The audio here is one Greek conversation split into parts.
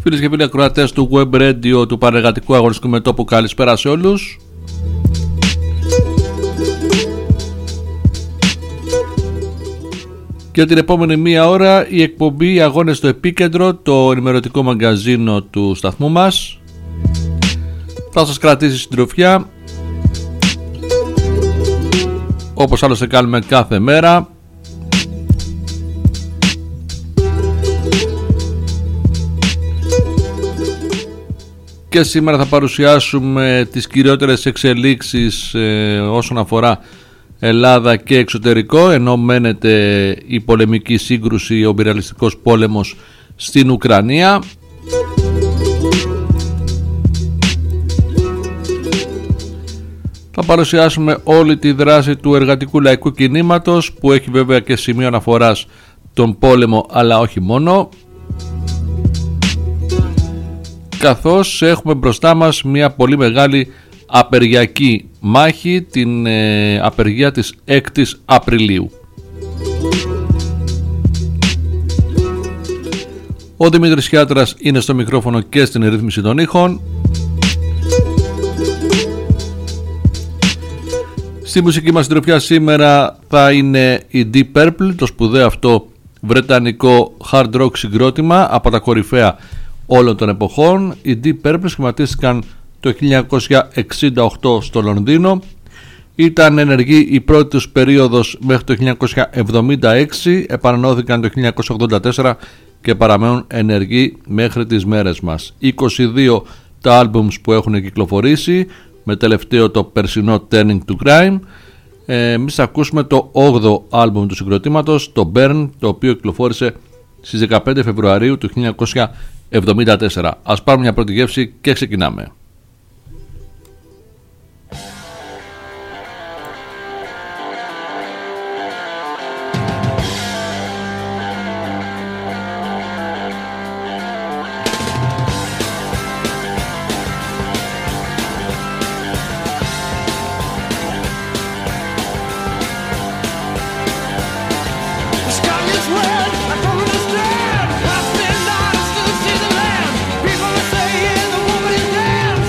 Φίλες και φίλοι ακροατές του Web Radio του Πανεργατικού Αγωνιστικού Μετώπου, καλησπέρα σε όλους. Και την επόμενη μία ώρα η εκπομπή Αγώνες στο Επίκεντρο, το ενημερωτικό μαγκαζίνο του σταθμού μας, θα σας κρατήσει συντροφιά, όπως άλλωστε κάνουμε κάθε μέρα. Και σήμερα θα παρουσιάσουμε τις κυριότερες εξελίξεις όσον αφορά Ελλάδα και εξωτερικό, ενώ μένεται η πολεμική σύγκρουση, ο εμπειριαλιστικός πόλεμος στην Ουκρανία. Θα παρουσιάσουμε όλη τη δράση του εργατικού λαϊκού κινήματος, που έχει βέβαια και σημείο αναφοράς τον πόλεμο, αλλά όχι μόνο, καθώς έχουμε μπροστά μας μια πολύ μεγάλη απεργιακή μάχη, την απεργία της 6ης Απριλίου. Ο Δημήτρης Χιάτρας είναι στο μικρόφωνο και στην ρύθμιση των ήχων. Στη μουσική μας συντροφιά σήμερα θα είναι η Deep Purple, το σπουδαίο αυτό βρετανικό hard rock συγκρότημα από τα κορυφαία όλων των εποχών. Οι Deep Purple σχηματίστηκαν το 1968 στο Λονδίνο. Ήταν ενεργοί η πρώτη τους περίοδος μέχρι το 1976, επανενώθηκαν το 1984 και παραμένουν ενεργοί μέχρι τις μέρες μας. 22 τα άλμπουμς που έχουν κυκλοφορήσει, με τελευταίο το περσινό Turning to Crime. Εμείς ακούσουμε το 8ο άλμπουμ του συγκροτήματος, το Burn, το οποίο κυκλοφόρησε στις 15 Φεβρουαρίου του 1974. Ας πάρουμε μια πρώτη γεύση και ξεκινάμε. People are saying the woman is dead.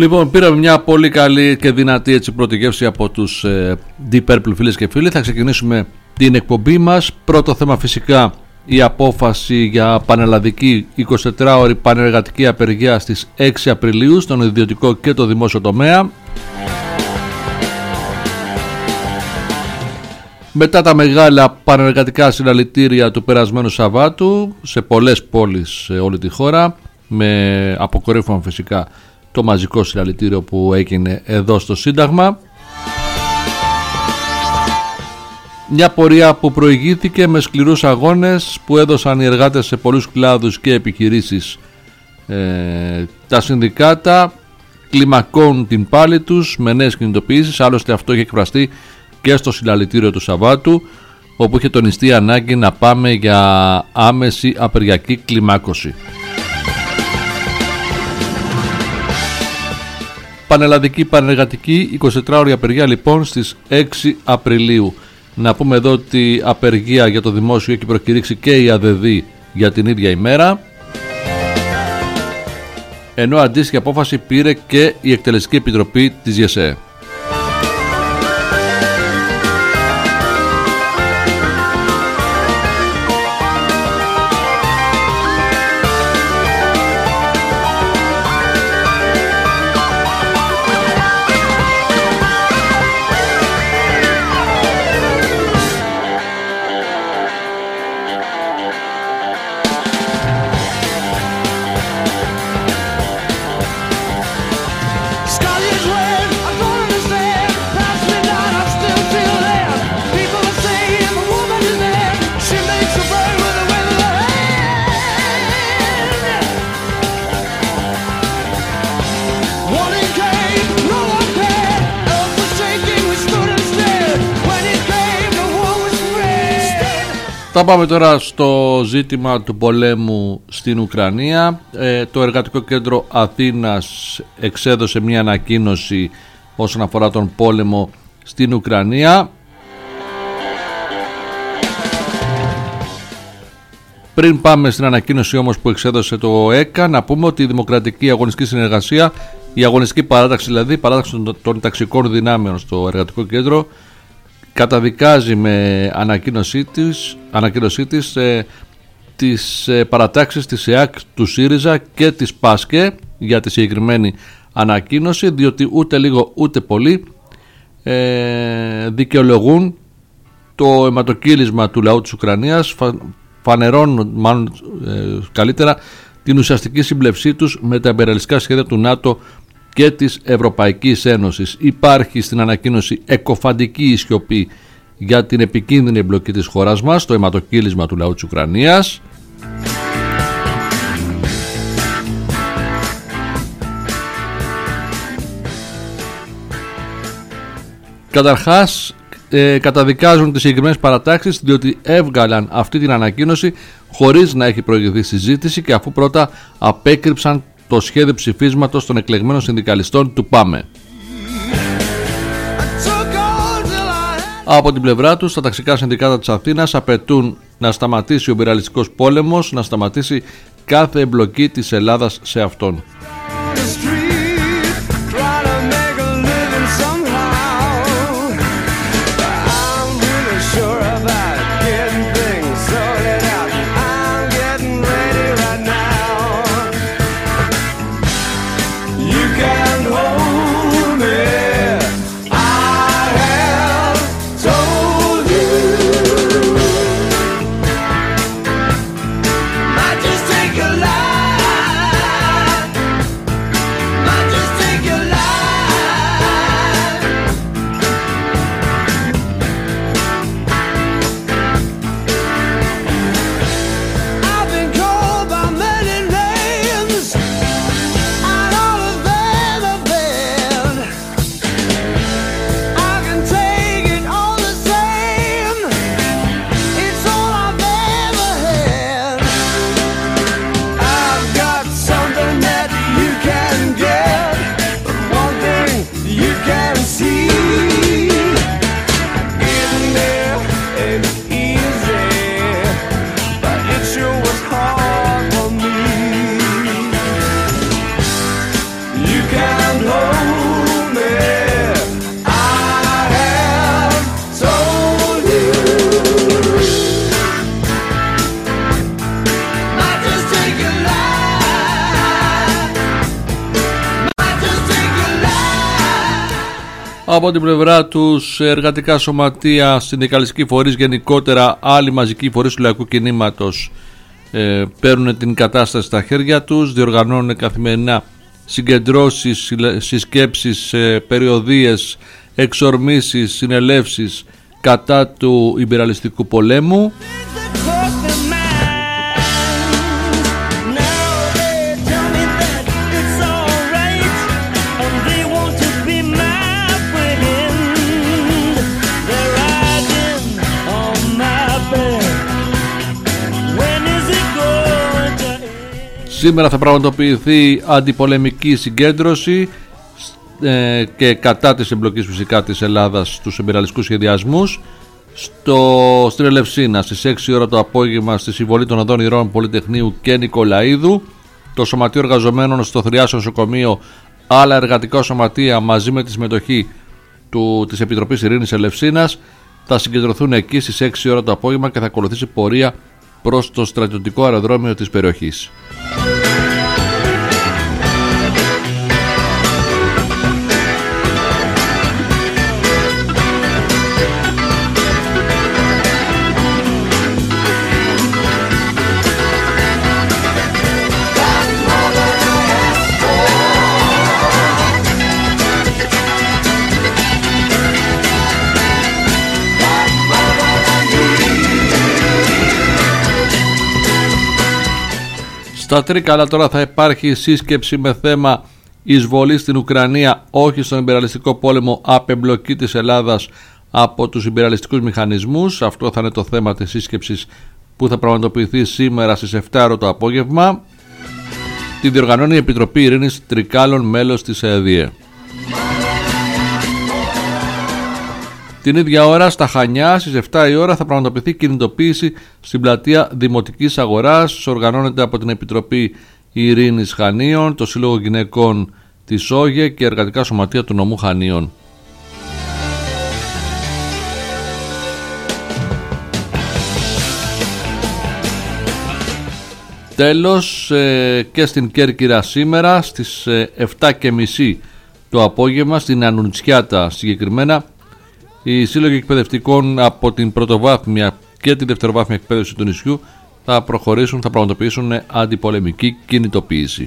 Λοιπόν, πήραμε μια πολύ καλή και δυνατή έτσι πρώτη γεύση από τους Deep Purple, φίλες και φίλοι. Θα ξεκινήσουμε την εκπομπή μας. Πρώτο θέμα φυσικά η απόφαση για πανελλαδική 24ωρη πανεργατική απεργία στις 6 Απριλίου στον ιδιωτικό και το δημόσιο τομέα. Μετά τα μεγάλα πανεργατικά συλλαλητήρια του περασμένου Σαββάτου σε πολλές πόλεις σε όλη τη χώρα, με αποκορύφωμα φυσικά το μαζικό συλλαλητήριο που έγινε εδώ στο Σύνταγμα. Μια πορεία που προηγήθηκε με σκληρούς αγώνες που έδωσαν οι εργάτες σε πολλούς κλάδους και επιχειρήσεις. Τα συνδικάτα κλιμακώνουν την πάλη τους με νέες κινητοποιήσεις. Άλλωστε αυτό είχε εκφραστεί και στο συλλαλητήριο του Σαββάτου, όπου είχε τονιστεί η ανάγκη να πάμε για άμεση απεργιακή κλιμάκωση. Πανελλαδική πανεργατική 24ωρη απεργία λοιπόν στις 6 Απριλίου. Να πούμε εδώ ότι απεργία για το δημόσιο έχει προκηρύξει και η ΑΔΔ για την ίδια ημέρα, ενώ αντίστοιχη απόφαση πήρε και η Εκτελεστική Επιτροπή της ΓΕΣΕ. Θα πάμε τώρα στο ζήτημα του πολέμου στην Ουκρανία. Το Εργατικό Κέντρο Αθήνας εξέδωσε μια ανακοίνωση όσον αφορά τον πόλεμο στην Ουκρανία. Πριν πάμε στην ανακοίνωση όμως που εξέδωσε το ΕΚΑ, να πούμε ότι η Δημοκρατική Αγωνιστική Συνεργασία, η αγωνιστική παράταξη δηλαδή, η παράταξη των ταξικών δυνάμεων στο Εργατικό Κέντρο, καταδικάζει με ανακοίνωσή της τις παρατάξεις της ΕΑΚ, του ΣΥΡΙΖΑ και της ΠΑΣΚΕ για τη συγκεκριμένη ανακοίνωση, διότι ούτε λίγο ούτε πολύ δικαιολογούν το αιματοκύλισμα του λαού της Ουκρανίας, φανερώνουν μάλλον καλύτερα την ουσιαστική σύμπλευσή τους με τα υπεραλιστικά σχέδια του ΝΑΤΟ και της Ευρωπαϊκής Ένωσης. Υπάρχει στην ανακοίνωση εκοφαντική σιωπή για την επικίνδυνη εμπλοκή της χώρας μας στο αιματοκύλισμα του λαού της Ουκρανίας. Καταρχάς καταδικάζουν τις συγκεκριμένες παρατάξεις, διότι έβγαλαν αυτή την ανακοίνωση χωρίς να έχει προηγηθεί συζήτηση και αφού πρώτα απέκρυψαν το σχέδιο ψηφίσματος των εκλεγμένων συνδικαλιστών του ΠΑΜΕ. Από την πλευρά τους, τα ταξικά συνδικάτα της Αθήνας απαιτούν να σταματήσει ο υπεραλιστικός πόλεμος, να σταματήσει κάθε εμπλοκή της Ελλάδας σε αυτόν. Από την πλευρά τους, εργατικά σωματεία, συνδικαλιστικοί φορείς, γενικότερα άλλοι μαζικοί φορείς του λαϊκού κινήματος παίρνουν την κατάσταση στα χέρια τους, διοργανώνουν καθημερινά συγκεντρώσεις, συσκέψεις, περιοδίες, εξορμήσεις, συνελεύσεις κατά του ιμπεριαλιστικού πολέμου. Σήμερα θα πραγματοποιηθεί αντιπολεμική συγκέντρωση και κατά της εμπλοκής φυσικά της Ελλάδας στους εμπειραλιστικούς σχεδιασμούς στην Ελευσίνα στις 6 ώρα το απόγευμα στη συμβολή των οδών Ηρών Πολυτεχνείου και Νικολαίδου. Το Σωματείο Εργαζομένων στο Θριάσιο Νοσοκομείο, άλλα εργατικά σωματεία μαζί με τη συμμετοχή της Επιτροπής Ειρήνης Ελευσίνας θα συγκεντρωθούν εκεί στις 6 ώρα το απόγευμα και θα ακολουθήσει πορεία προς το στρατιωτικό αεροδρόμιο της περιοχής. Στα Τρίκαλα τώρα θα υπάρχει σύσκεψη με θέμα εισβολή στην Ουκρανία, όχι στον ιμπεριαλιστικό πόλεμο, απεμπλοκή της Ελλάδας από τους ιμπεριαλιστικούς μηχανισμούς. Αυτό θα είναι το θέμα της σύσκεψης που θα πραγματοποιηθεί σήμερα στις 7 το απόγευμα. Τη διοργανώνει η Επιτροπή Ειρήνης Τρικάλων, μέλος της ΕΔΙΕ. Την ίδια ώρα στα Χανιά στις 7 η ώρα θα πραγματοποιηθεί κινητοποίηση στην πλατεία Δημοτικής Αγοράς. Οργανώνεται από την Επιτροπή Ειρήνης Χανίων, το Σύλλογο Γυναικών της ΟΓΕ και εργατικά σωματεία του νομού Χανίων. Τέλος, και στην Κέρκυρα σήμερα στις 7:30 το απόγευμα, στην Ανουντσιάτα συγκεκριμένα, οι σύλλογοι εκπαιδευτικών από την πρωτοβάθμια και τη δευτεροβάθμια εκπαίδευση του νησιού θα προχωρήσουν, θα πραγματοποιήσουν αντιπολεμική κινητοποίηση.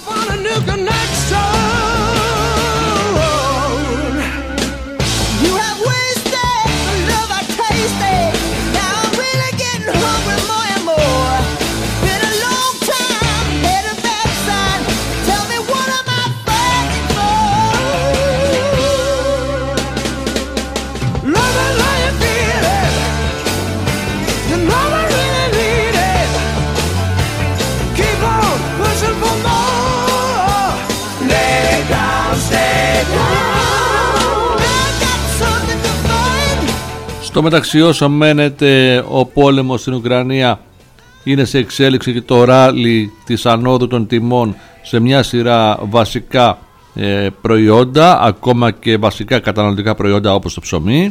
Στο μεταξύ, όσο μένεται ο πόλεμος στην Ουκρανία, είναι σε εξέλιξη και το ράλι της ανόδου των τιμών σε μια σειρά βασικά προϊόντα, ακόμα και βασικά καταναλωτικά προϊόντα όπως το ψωμί.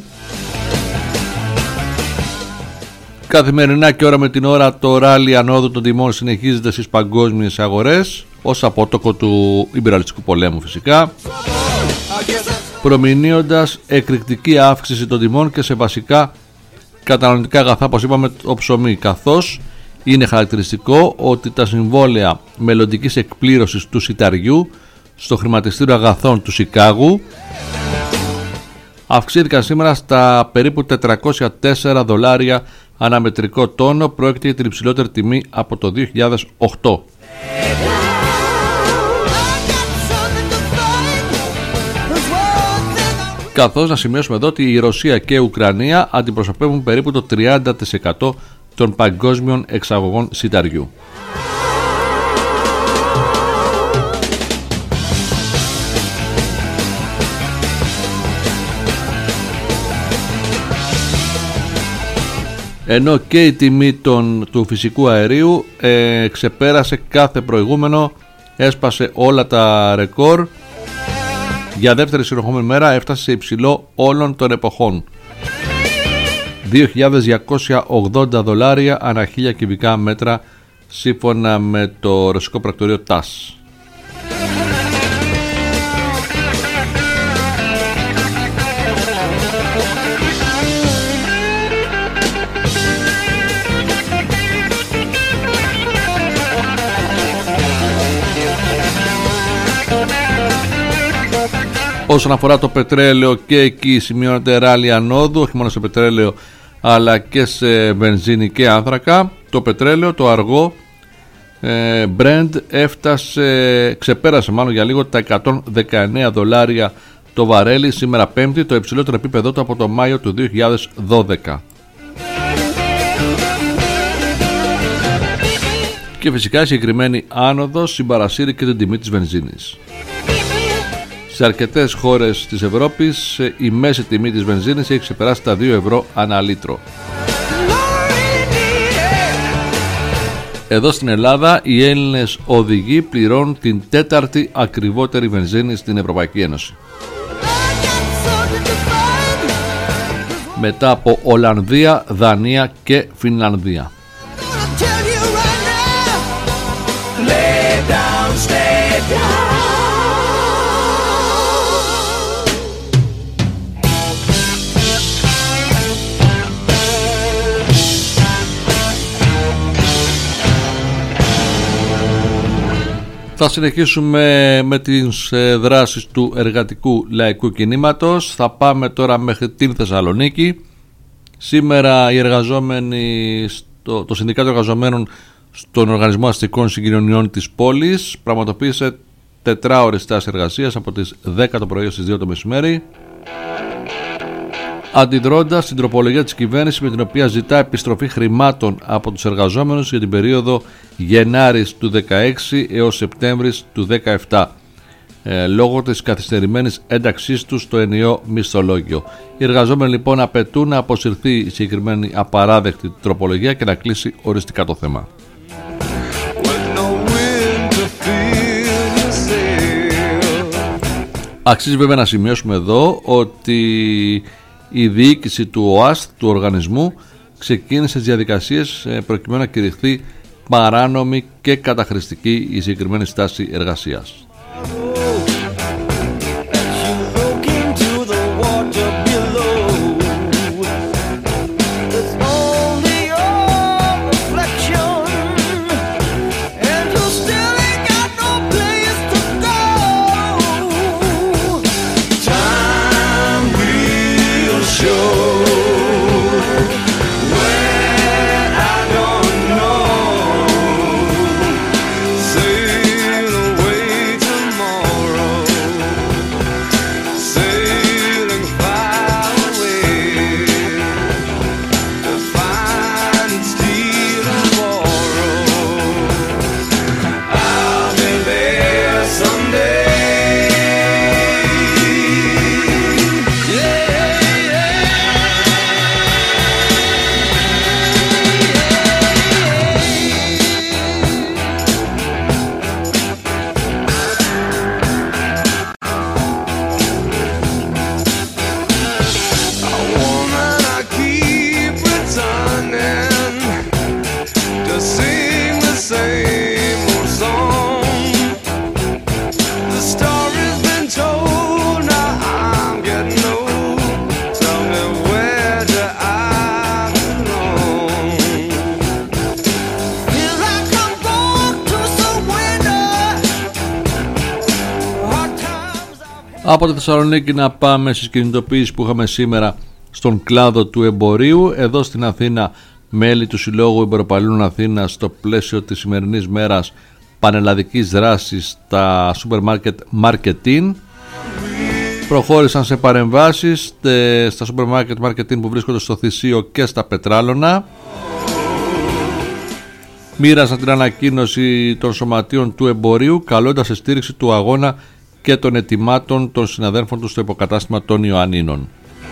Καθημερινά και ώρα με την ώρα το ράλι ανόδου των τιμών συνεχίζεται στις παγκόσμιες αγορές ως απότοκο του ιμπεριαλιστικού πολέμου φυσικά, προμηνύοντας εκρηκτική αύξηση των τιμών και σε βασικά καταναλωτικά αγαθά, όπως είπαμε, το ψωμί, καθώς είναι χαρακτηριστικό ότι τα συμβόλαια μελλοντικής εκπλήρωσης του σιταριού στο χρηματιστήριο αγαθών του Σικάγου αυξήθηκαν σήμερα στα περίπου $404 ανά μετρικό τόνο. Πρόκειται για την υψηλότερη τιμή από το 2008. Καθώς να σημειώσουμε εδώ ότι η Ρωσία και η Ουκρανία αντιπροσωπεύουν περίπου το 30% των παγκόσμιων εξαγωγών σιταριού. Ενώ και η τιμή του φυσικού αερίου ξεπέρασε κάθε προηγούμενο, έσπασε όλα τα ρεκόρ. Για δεύτερη συνεχόμενη μέρα έφτασε σε υψηλό όλων των εποχών, $2.280 ανά 1000 κυβικά μέτρα, σύμφωνα με το ρωσικό πρακτορείο TASS. Όσον αφορά το πετρέλαιο, και εκεί σημειώνεται ράλι ανόδου, όχι μόνο σε πετρέλαιο αλλά και σε βενζίνη και άνθρακα. Το πετρέλαιο, το αργό Brent ξεπέρασε μάλλον για λίγο τα $119 το βαρέλι σήμερα Πέμπτη, το υψηλότερο επίπεδο του από το Μάιο του 2012. Και φυσικά η συγκεκριμένη άνοδος συμπαρασύρει και την τιμή της βενζίνης. Σε αρκετές χώρες της Ευρώπης η μέση τιμή της βενζίνης έχει ξεπεράσει τα 2 ευρώ ανά λίτρο. Εδώ στην Ελλάδα οι Έλληνες οδηγοί πληρώνουν την τέταρτη ακριβότερη βενζίνη στην Ευρωπαϊκή Ένωση. Μετά από Ολλανδία, Δανία και Φινλανδία. Θα συνεχίσουμε με τις δράσεις του εργατικού λαϊκού κινήματος. Θα πάμε τώρα μέχρι την Θεσσαλονίκη. Σήμερα οι εργαζόμενοι, το Συνδικάτο Εργαζομένων στον Οργανισμό Αστικών Συγκοινωνιών της πόλης πραγματοποίησε 4 ώρες στάση εργασίας από τις 10 το πρωί στις 2 το μεσημέρι, αντιδρώντας στην τροπολογία της κυβέρνησης με την οποία ζητά επιστροφή χρημάτων από τους εργαζόμενους για την περίοδο Γενάρης του 2016 έως Σεπτέμβρης του 2017 λόγω της καθυστερημένης ένταξής τους στο ενιαίο μισθολόγιο. Οι εργαζόμενοι λοιπόν απαιτούν να αποσυρθεί η συγκεκριμένη απαράδεκτη τροπολογία και να κλείσει οριστικά το θέμα. Αξίζει βέβαια να σημειώσουμε εδώ ότι η διοίκηση του ΟΑΣΤ, του οργανισμού, ξεκίνησε τις διαδικασίες προκειμένου να κηρυχθεί παράνομη και καταχρηστική η συγκεκριμένη στάση εργασίας. Από τη Θεσσαλονίκη να πάμε στις κινητοποιήσεις που είχαμε σήμερα στον κλάδο του εμπορίου. Εδώ στην Αθήνα, μέλη του Συλλόγου Εμποροπαλλήλων Αθήνας στο πλαίσιο της σημερινής μέρας πανελλαδικής δράσης στα σούπερ μάρκετ Marketing προχώρησαν σε παρεμβάσεις στα σούπερ μάρκετ Marketing που βρίσκονται στο Θησίο και στα Πετράλωνα. Μοίρασαν την ανακοίνωση των σωματείων του εμπορίου καλώντας σε στήριξη του αγώνα και των ετοιμάτων των συναδέλφων του στο υποκατάστημα των Ιωαννίνων.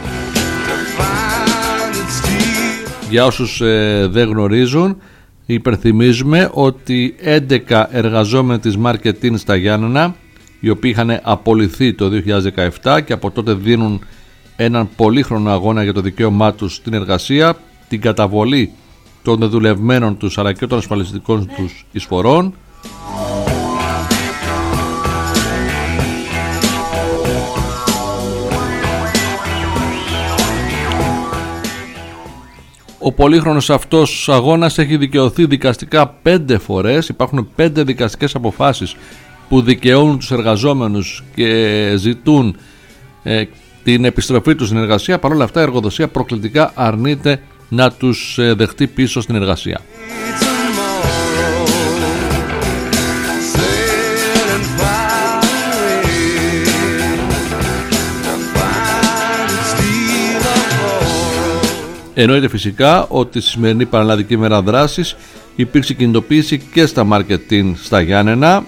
Για όσους δεν γνωρίζουν, υπενθυμίζουμε ότι 11 εργαζόμενοι της Marketing στα Γιάννενα, οι οποίοι είχαν απολυθεί το 2017 και από τότε δίνουν έναν πολύχρονο αγώνα για το δικαίωμά τους στην εργασία, την καταβολή των δουλευμένων τους αλλά και των ασφαλιστικών τους εισφορών, ο πολύχρονος αυτός αγώνας έχει δικαιωθεί δικαστικά 5 φορές. Υπάρχουν 5 δικαστικές αποφάσεις που δικαιώνουν τους εργαζόμενους και ζητούν την επιστροφή τους στην εργασία. Παρ' όλα αυτά η εργοδοσία προκλητικά αρνείται να τους δεχτεί πίσω στην εργασία. Εννοείται φυσικά ότι στη σημερινή Πανελλαδική μέρα δράσης υπήρξε κινητοποίηση και στα μάρκετινγκ στα Γιάννενα.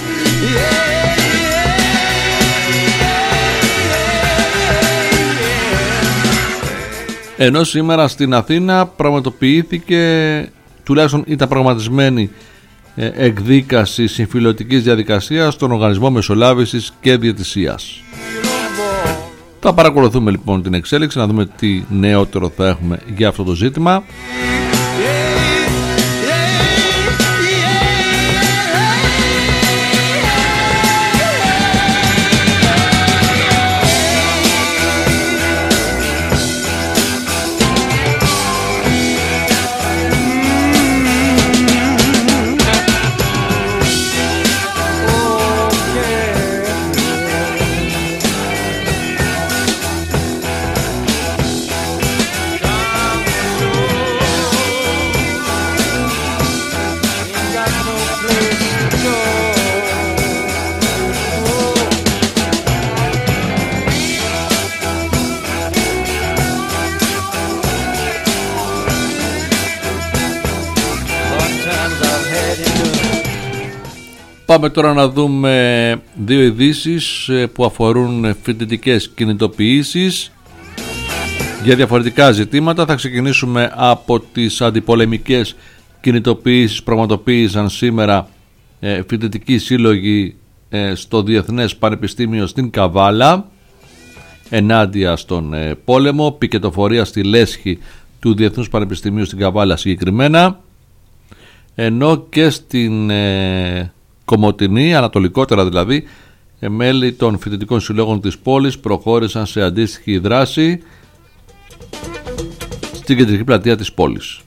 Ενώ σήμερα στην Αθήνα πραγματοποιήθηκε, τουλάχιστον ήταν πραγματισμένη εκδίκαση συμφιλωτικής διαδικασίας στον Οργανισμό Μεσολάβησης και Διαιτησίας. Θα παρακολουθούμε λοιπόν την εξέλιξη, να δούμε τι νεότερο θα έχουμε για αυτό το ζήτημα. Πάμε τώρα να δούμε δύο ειδήσεις που αφορούν φοιτητικές κινητοποιήσεις για διαφορετικά ζητήματα. Θα ξεκινήσουμε από τις αντιπολεμικές κινητοποιήσεις που πραγματοποίησαν σήμερα φοιτητικοί σύλλογοι στο Διεθνές Πανεπιστήμιο στην Καβάλα ενάντια στον πόλεμο, πικετοφορία στη λέσχη του Διεθνούς Πανεπιστημίου στην Καβάλα συγκεκριμένα, ενώ και στην Κομοτηνή, ανατολικότερα δηλαδή, μέλη των φοιτητικών συλλόγων της πόλης προχώρησαν σε αντίστοιχη δράση στην κεντρική πλατεία της πόλης.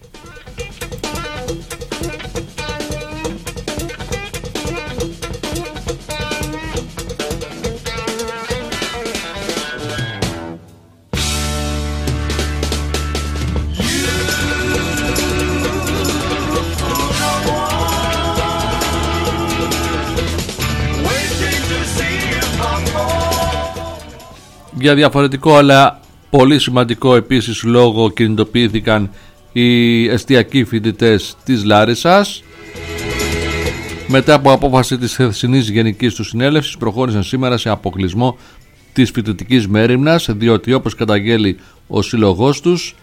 Για διαφορετικό αλλά πολύ σημαντικό επίσης λόγο κινητοποιήθηκαν οι εστιακοί φοιτητές της Λάρισσας. Μετά από απόφαση της χθεσινής Γενικής του Συνέλευσης προχώρησαν σήμερα σε αποκλεισμό της φοιτητικής μέριμνας, διότι όπως καταγγέλει ο σύλλογός τους,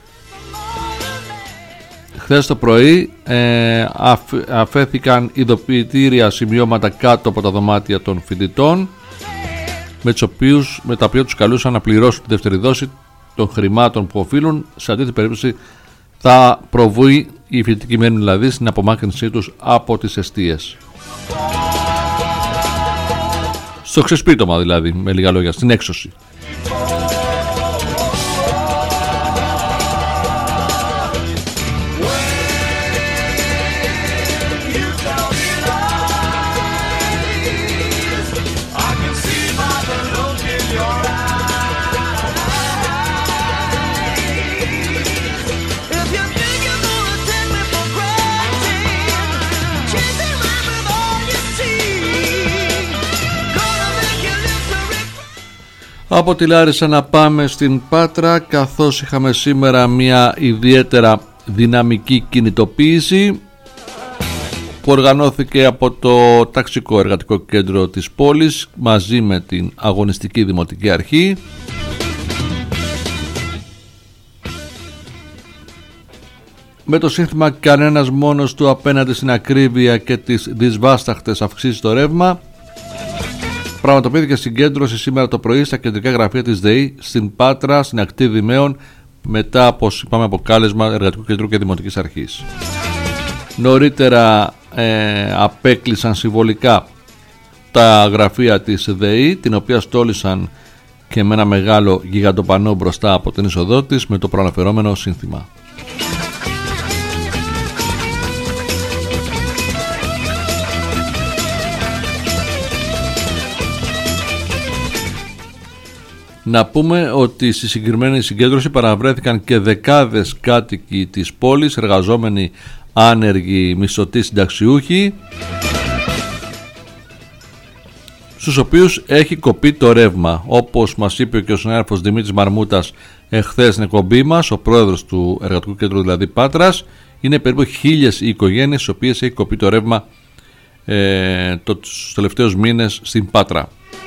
χθες το πρωί αφέθηκαν ειδοποιητήρια σημειώματα κάτω από τα δωμάτια των φοιτητών, με τα οποία τους καλούσαν να πληρώσουν τη δεύτερη δόση των χρημάτων που οφείλουν. Σε αυτή την περίπτωση θα προβεί η φοιτητική μέρημνα δηλαδή στην απομάκρυνσή τους από τις εστίες. Στο ξεσπίτωμα δηλαδή, με λίγα λόγια, στην έξωση. Από τη Λάρισα να πάμε στην Πάτρα, καθώς είχαμε σήμερα μια ιδιαίτερα δυναμική κινητοποίηση που οργανώθηκε από το Ταξικό Εργατικό Κέντρο της πόλης μαζί με την Αγωνιστική Δημοτική Αρχή. Με το σύνθημα «Κανένας μόνος του απέναντι στην ακρίβεια και τις δυσβάσταχτες αυξήσεις στο ρεύμα», πραγματοποιήθηκε συγκέντρωση σήμερα το πρωί στα κεντρικά γραφεία της ΔΕΗ στην Πάτρα, στην ακτή Δημαίων, μετά από αποκάλεσμα Εργατικού Κέντρου και Δημοτικής Αρχής. Νωρίτερα απέκλεισαν συμβολικά τα γραφεία της ΔΕΗ, την οποία στόλισαν και με ένα μεγάλο γιγαντοπανό μπροστά από την είσοδό της με το προαναφερόμενο σύνθημα. Να πούμε ότι στη συγκεκριμένη συγκέντρωση παραβρέθηκαν και δεκάδες κάτοικοι της πόλης, εργαζόμενοι, άνεργοι, μισθωτοί, συνταξιούχοι, στους οποίους έχει κοπεί το ρεύμα. Όπως μας είπε και ο συνάδελφος Δημήτρης Μαρμούτας εχθές στην εκπομπή μας, ο πρόεδρος του Εργατικού Κέντρου δηλαδή Πάτρας, είναι περίπου 1.000 οι οικογένειες στις οποίες έχει κοπεί το ρεύμα τους τελευταίους μήνες στην Πάτρα.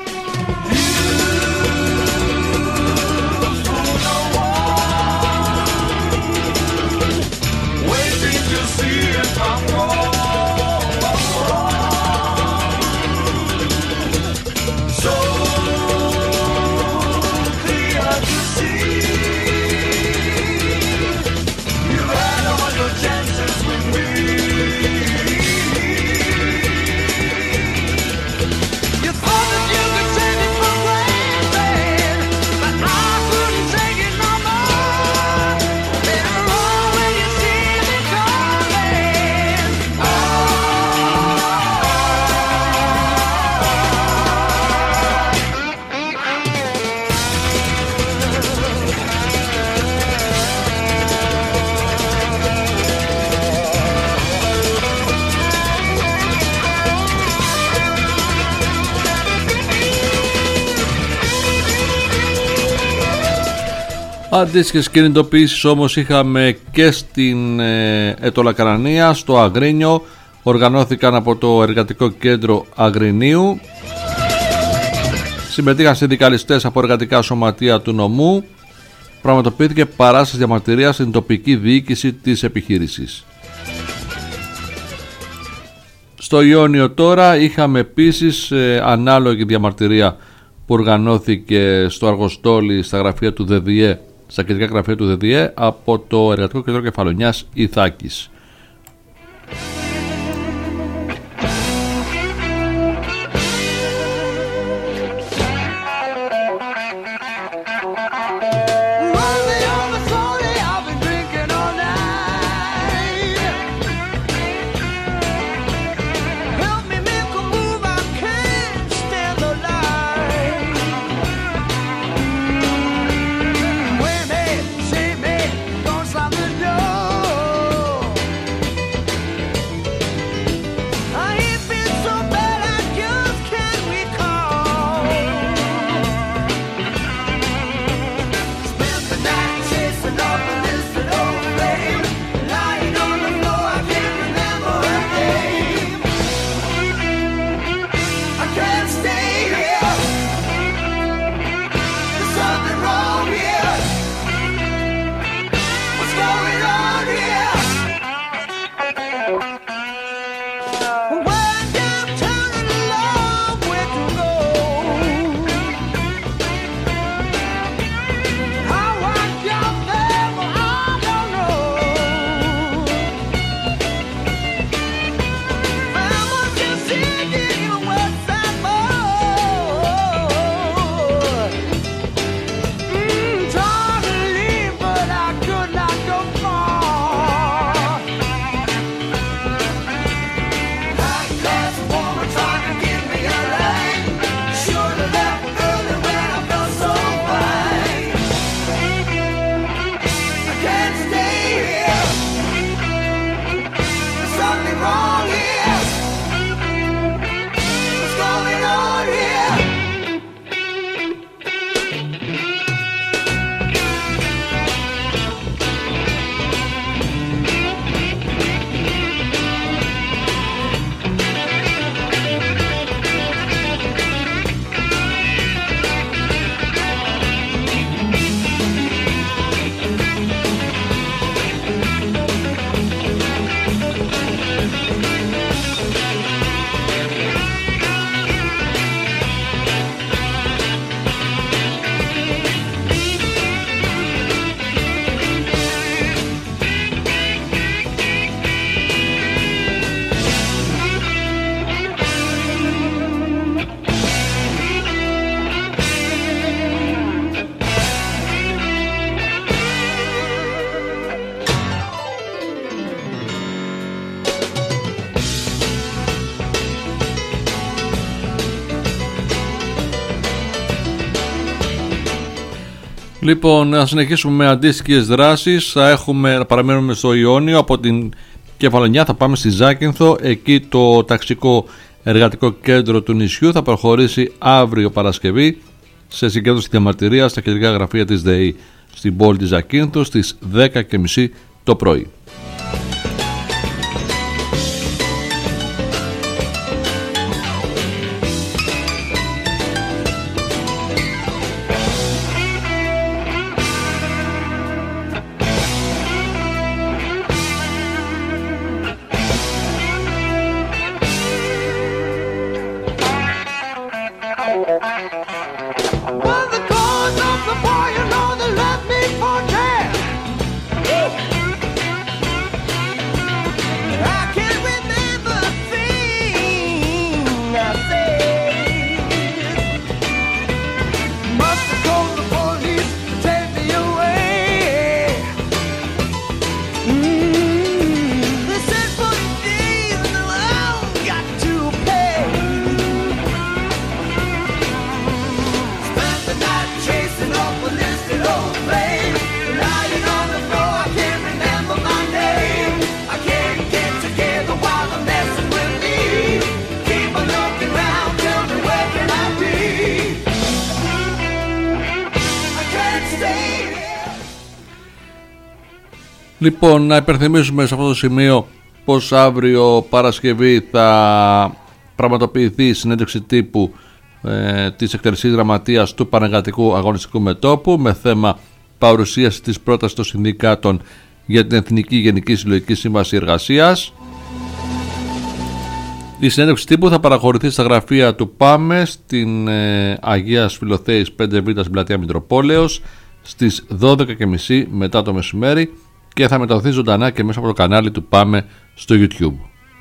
Αντίστοιχες κινητοποιήσεις όμως είχαμε και στην Ετωλακαρανία, στο Αγρίνιο. Οργανώθηκαν από το Εργατικό Κέντρο Αγρινίου. Συμμετείχαν συνδικαλιστές από εργατικά σωματεία του νομού. Πραγματοποιήθηκε παράσταση διαμαρτυρίας στην τοπική διοίκηση της επιχείρησης. Στο Ιόνιο τώρα είχαμε επίσης ανάλογη διαμαρτυρία που οργανώθηκε στο Αργοστόλι στα γραφεία του ΔΔΕ, στα κεντρικά γραφεία του ΔΔΕ από το Εργατικό Κέντρο Κεφαλονιάς Ιθάκης. Λοιπόν, να συνεχίσουμε με αντίστοιχες δράσεις. Θα παραμένουμε στο Ιόνιο. Από την Κεφαλονιά θα πάμε στη Ζάκυνθο. Εκεί το ταξικό εργατικό κέντρο του νησιού θα προχωρήσει αύριο Παρασκευή σε συγκέντρωση διαμαρτυρία στα κεντρικά γραφεία της ΔΕΗ στην πόλη της Ζακύνθου στις 10:30 το πρωί. Λοιπόν, να υπενθυμίσουμε σε αυτό το σημείο πως αύριο Παρασκευή θα πραγματοποιηθεί η συνέντευξη τύπου της εκτελεστικής γραμματείας του Πανεργατικού Αγωνιστικού Μετώπου με θέμα παρουσίαση της πρότασης των συνδικάτων για την Εθνική Γενική Συλλογική Σύμβαση Εργασίας. Η συνέντευξη τύπου θα παραχωρηθεί στα γραφεία του ΠΑΜΕ στην Αγίας Φιλοθέης 5β στην πλατεία Μητροπόλεως στις 12:30 μετά το μεσημέρι και θα μεταδοθεί ζωντανά και μέσα από το κανάλι του ΠΑΜΕ στο YouTube.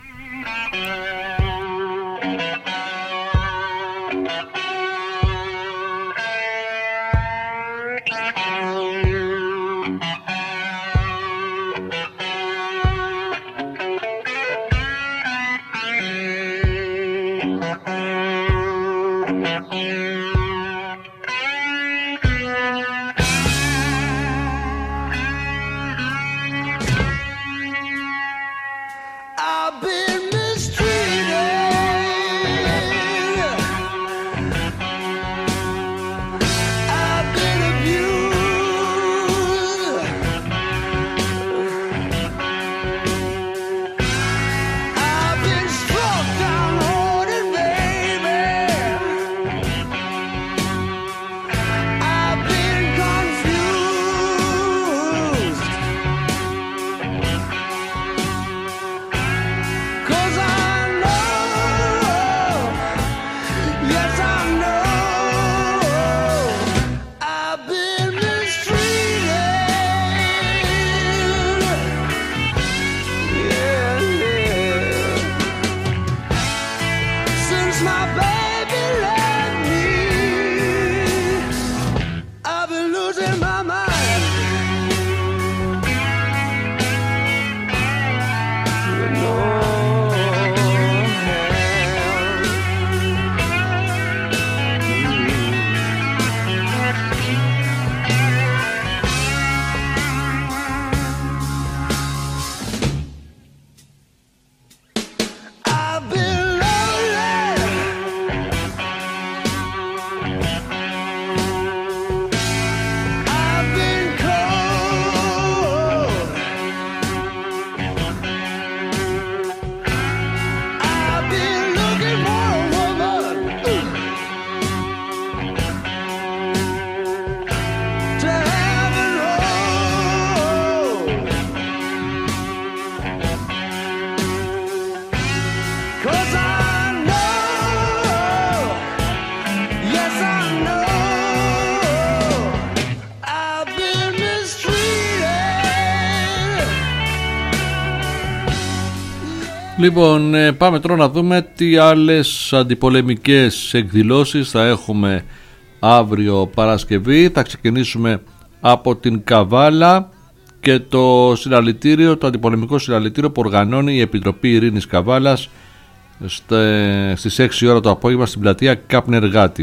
Λοιπόν, πάμε τώρα να δούμε τι άλλες αντιπολεμικές εκδηλώσεις θα έχουμε αύριο Παρασκευή. Θα ξεκινήσουμε από την Καβάλα και το συλλαλητήριο, το αντιπολεμικό συλλαλητήριο που οργανώνει η Επιτροπή Ειρήνης Καβάλας στις 6 ώρα το απόγευμα στην πλατεία Κάπνεργάτη.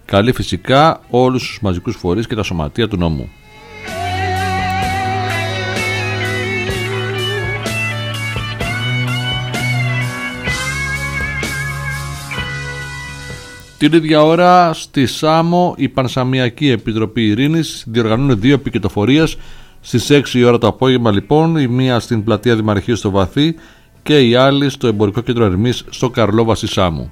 καλεί φυσικά όλους τους μαζικούς φορείς και τα σωματεία του νόμου. Την ίδια ώρα στη Σάμο η Πανσαμιακή Επιτροπή Ειρήνης διοργανώνει 2 επικοινωνίες στις 6 η ώρα το απόγευμα λοιπόν, η μία στην πλατεία Δημαρχείου στο Βαθύ και η άλλη στο Εμπορικό Κέντρο Ερμής στο Καρλόβα στη Σάμο.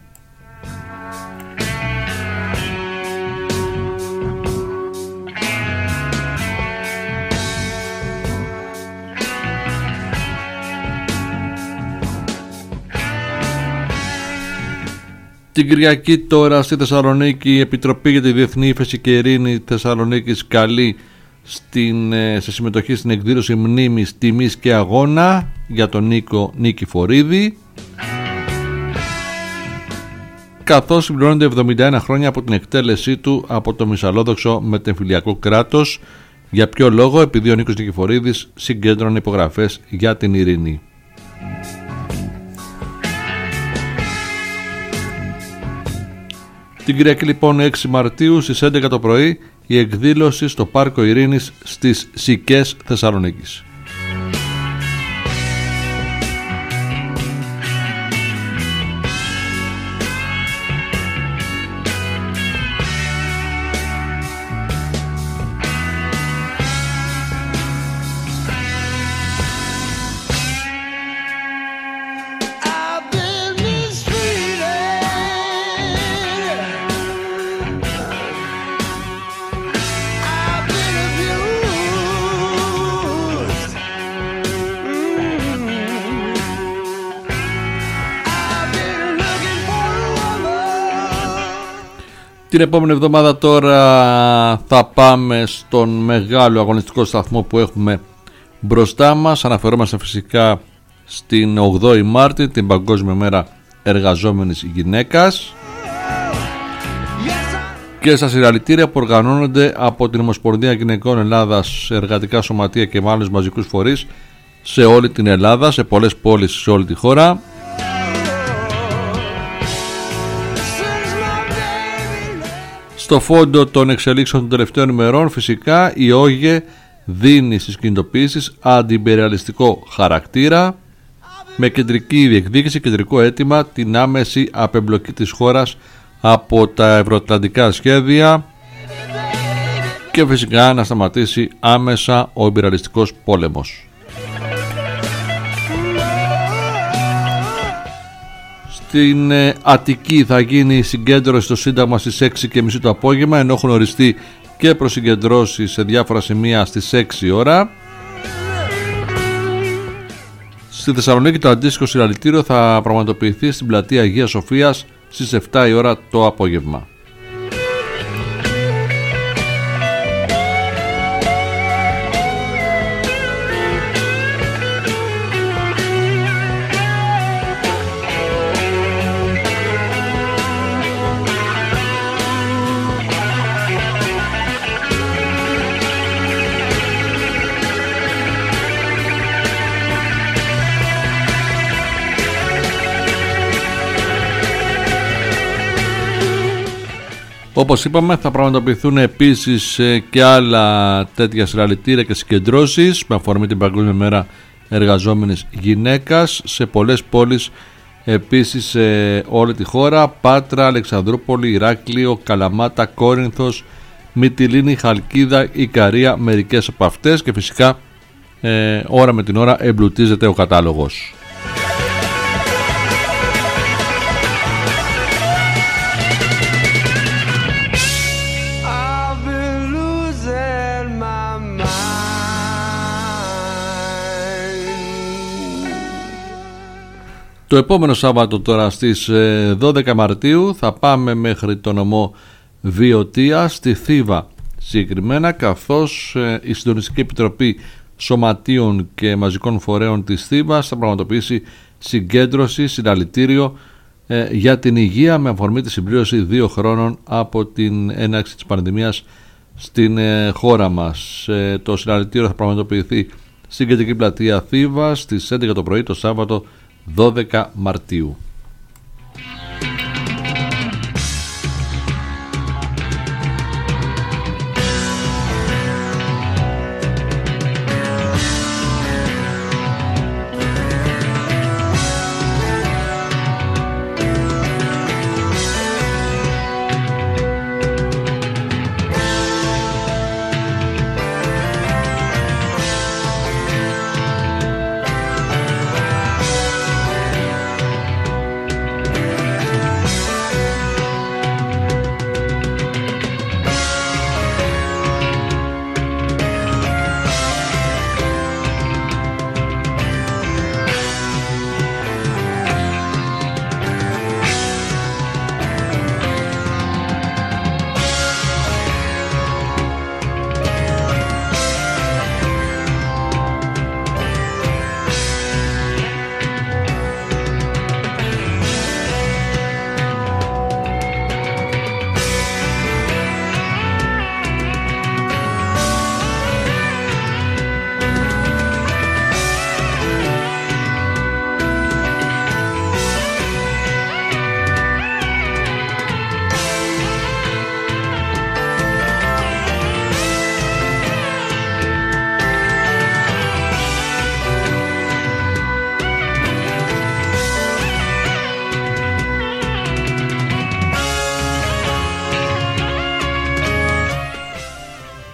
Την Κυριακή τώρα στη Θεσσαλονίκη η Επιτροπή για τη Διεθνή Ύφεση και Ειρήνη Θεσσαλονίκης καλεί σε συμμετοχή στην εκδήλωση μνήμης, τιμής και αγώνα για τον Νίκο Νικηφορίδη, καθώς συμπληρώνονται 71 χρόνια από την εκτέλεσή του από το μυσαλλόδοξο μετεμφυλιακό κράτος. Για ποιο λόγο? Επειδή ο Νίκος Νικηφορίδης συγκέντρωνε υπογραφές για την ειρήνη. Την Κυριακή λοιπόν 6 Μαρτίου στις 11 το πρωί η εκδήλωση στο Πάρκο Ειρήνης στις Σικές Θεσσαλονίκης. Την επόμενη εβδομάδα τώρα θα πάμε στον μεγάλο αγωνιστικό σταθμό που έχουμε μπροστά μας. Αναφερόμαστε φυσικά στην 8η Μάρτη, την Παγκόσμια Μέρα Εργαζόμενης Γυναίκας, και στα συλλαλητήρια που οργανώνονται από την Ομοσπονδία Γυναικών Ελλάδας, εργατικά σωματεία και με άλλους μαζικούς φορείς σε όλη την Ελλάδα, σε πολλές πόλεις σε όλη τη χώρα. Στο φόντο των εξελίξεων των τελευταίων ημερών φυσικά η ΟΓΕ δίνει στις κινητοποιήσεις αντιιμπεριαλιστικό χαρακτήρα, με κεντρική διεκδίκηση, κεντρικό αίτημα την άμεση απεμπλοκή της χώρας από τα ευρωατλαντικά σχέδια και φυσικά να σταματήσει άμεσα ο ιμπεριαλιστικός πόλεμος. Στην Αττική θα γίνει η συγκέντρωση στο Σύνταγμα στις 6:30 το απόγευμα, ενώ έχουν οριστεί και προσυγκεντρώσεις σε διάφορα σημεία στις 6 ώρα. Στη Θεσσαλονίκη το αντίστοιχο συλλαλητήριο θα πραγματοποιηθεί στην πλατεία Αγίας Σοφίας στις 7 η ώρα το απόγευμα. Όπως είπαμε, θα πραγματοποιηθούν επίσης και άλλα τέτοια συλλαλητήρια και συγκεντρώσεις με αφορμή την Παγκόσμια Μέρα Εργαζόμενης Γυναίκας σε πολλές πόλεις επίσης σε όλη τη χώρα: Πάτρα, Αλεξανδρούπολη, Ηράκλειο, Καλαμάτα, Κόρινθος, Μυτιλήνη, Χαλκίδα, Ικαρία, μερικές από αυτές, και φυσικά ώρα με την ώρα εμπλουτίζεται ο κατάλογος. Το επόμενο Σάββατο τώρα στις 12 Μαρτίου θα πάμε μέχρι το νομό Βιωτία, στη Θήβα συγκεκριμένα, καθώς η Συντονιστική Επιτροπή Σωματείων και Μαζικών Φορέων της Θήβας θα πραγματοποιήσει συγκέντρωση, συλλαλητήριο για την υγεία με αφορμή τη συμπλήρωση 2 χρόνων από την έναρξη της πανδημίας στην χώρα μας. Το συλλαλητήριο θα πραγματοποιηθεί στην Κεντρική Πλατεία Θήβας στις 11 το πρωί το Σάββατο 12 Μαρτίου.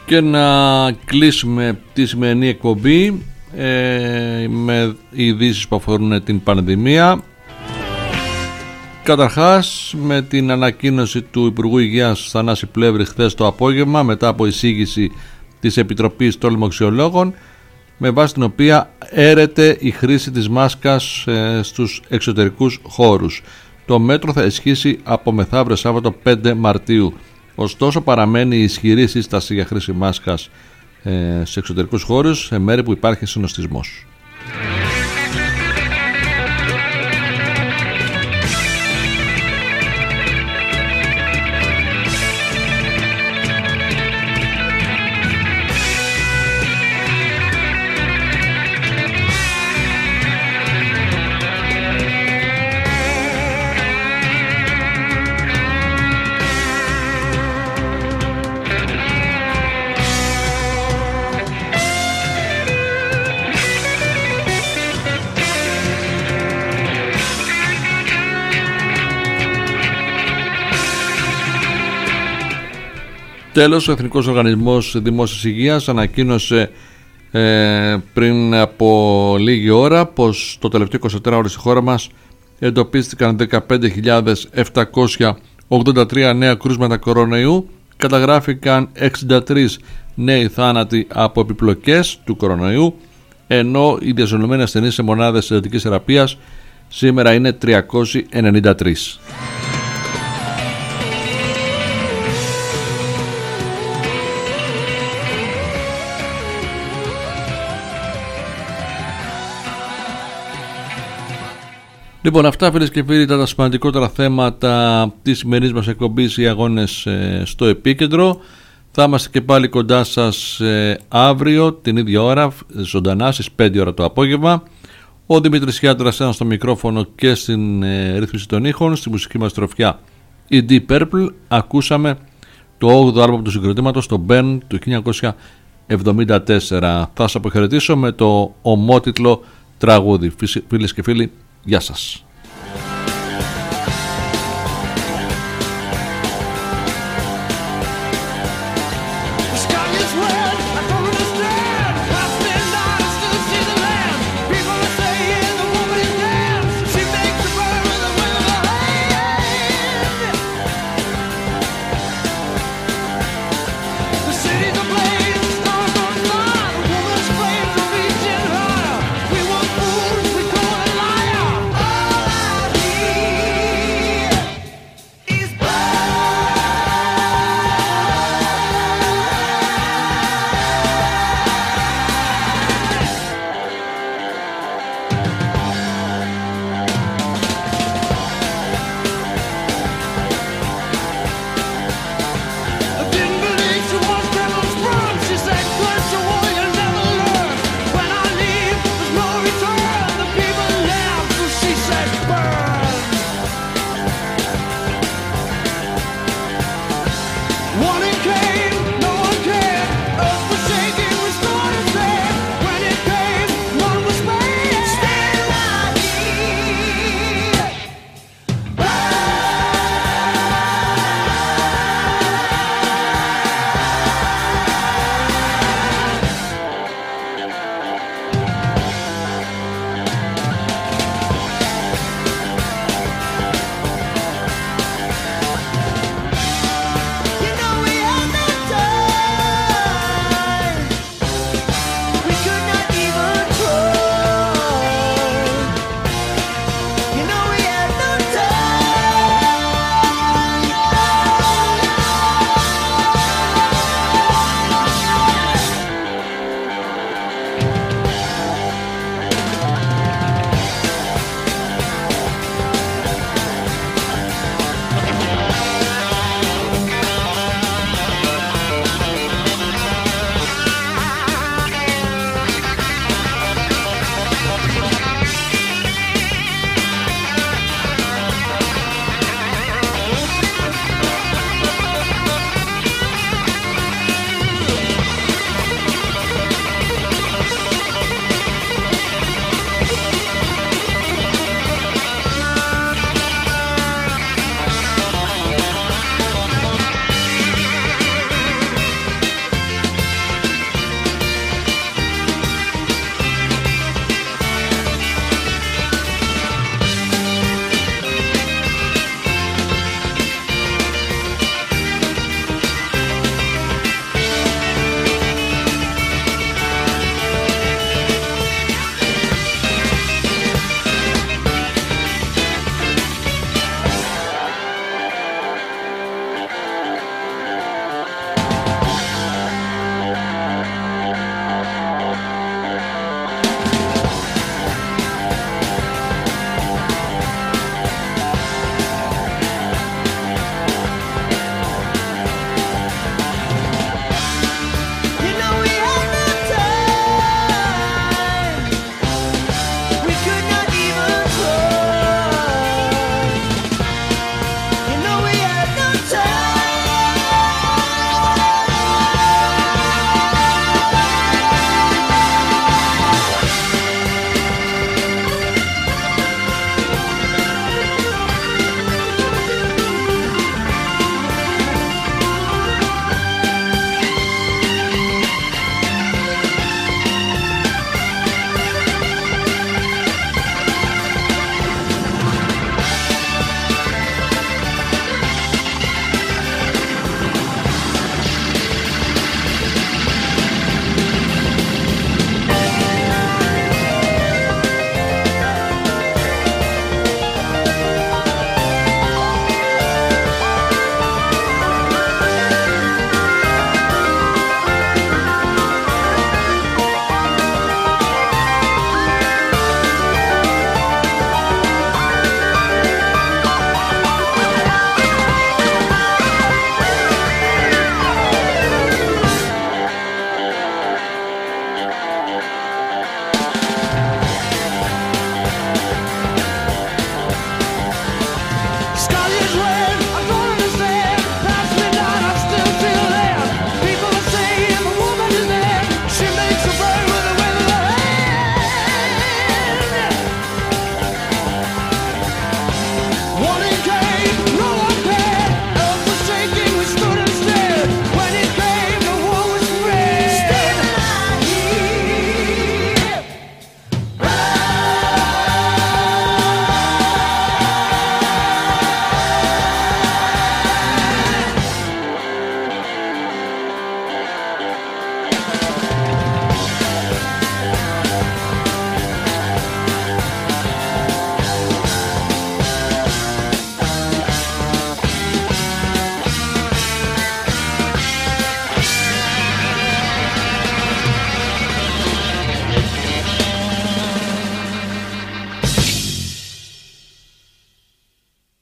Και να κλείσουμε τη σημερινή εκπομπή με ειδήσεις που αφορούν την πανδημία. Καταρχάς, με την ανακοίνωση του Υπουργού Υγείας Θανάση Πλεύρη χθες το απόγευμα, μετά από εισήγηση της Επιτροπής των Λοιμοξιολόγων, με βάση την οποία έρεται η χρήση της μάσκας στους εξωτερικούς χώρους. Το μέτρο θα ισχύσει από μεθαύριο Σάββατο 5 Μαρτίου. Ωστόσο, παραμένει η ισχυρή σύσταση για χρήση μάσκας σε εξωτερικούς χώρους σε μέρη που υπάρχει συνοστισμός. Τέλος, ο Εθνικός Οργανισμός Δημόσιας Υγείας ανακοίνωσε πριν από λίγη ώρα πως το τελευταίο 24 ώρες στη χώρα μας εντοπίστηκαν 15.783 νέα κρούσματα κορονοϊού, καταγράφηκαν 63 νέοι θάνατοι από επιπλοκές του κορονοϊού, ενώ οι διασωλωμένοι ασθενείς σε μονάδες εντατικής θεραπείας σήμερα είναι 393. Λοιπόν, αυτά φίλες και φίλοι ήταν τα σημαντικότερα θέματα της σημερινής μας εκπομπής, οι αγώνες στο επίκεντρο. Θα είμαστε και πάλι κοντά σας αύριο την ίδια ώρα, ζωντανά στις 5 ώρα το απόγευμα. Ο Δημήτρης Χιάτρας ήταν στο μικρόφωνο και στην ρύθμιση των ήχων. Στη μουσική μας τροφιά η Deep Purple. Ακούσαμε το 8ο άλμπομ του συγκροτήματος, το Burn του 1974. Θα σας αποχαιρετήσω με το ομότιτλο τραγούδι. Φίλες και φίλοι, γεια σας.